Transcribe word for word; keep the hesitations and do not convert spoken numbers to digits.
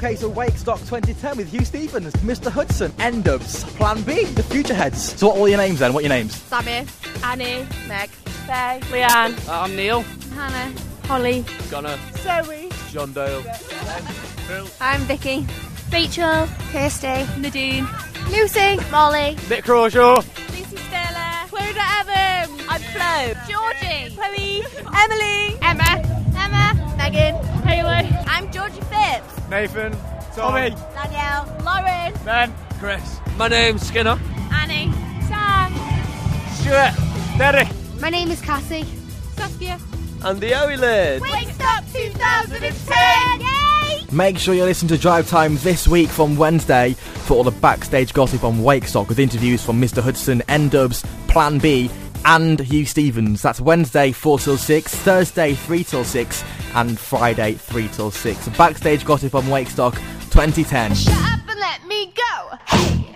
Okay, so Wakestock twenty ten with Hugh Stevens, Mister Hudson, N-Dubs, Plan B, the Futureheads. So what are all your names then? What are your names? Sammy, Annie, Meg, Faye, Leanne. Uh, I'm Neil. Hannah, Holly, Gunnar. Zoe, John Dale. Phil. I'm Vicky, Rachel, Kirsty, Nadine. Lucy, Molly, Nick Crawshaw. Lucy Stella, Clodagh Evans, I'm Flo, Georgie, Chloe, Emily, Emma, Emma, Megan, Haley. I'm Georgie Phipps, Nathan. Tommy. Danielle, Lauren, Ben. Chris. My name's Skinner. Annie, Sam, Stuart. Derek. My name is Cassie, Saskia, And the Oilers. Wakestock twenty ten, yay! Make sure you listen to Drive Time this week from Wednesday for all the backstage gossip on Wakestock with interviews from Mister Hudson, N-Dubs, Plan B and Hugh Stevens. That's Wednesday four till six, Thursday three till six and Friday three till six. Backstage gossip on Wakestock twenty ten. Shut up and let me go! Hey!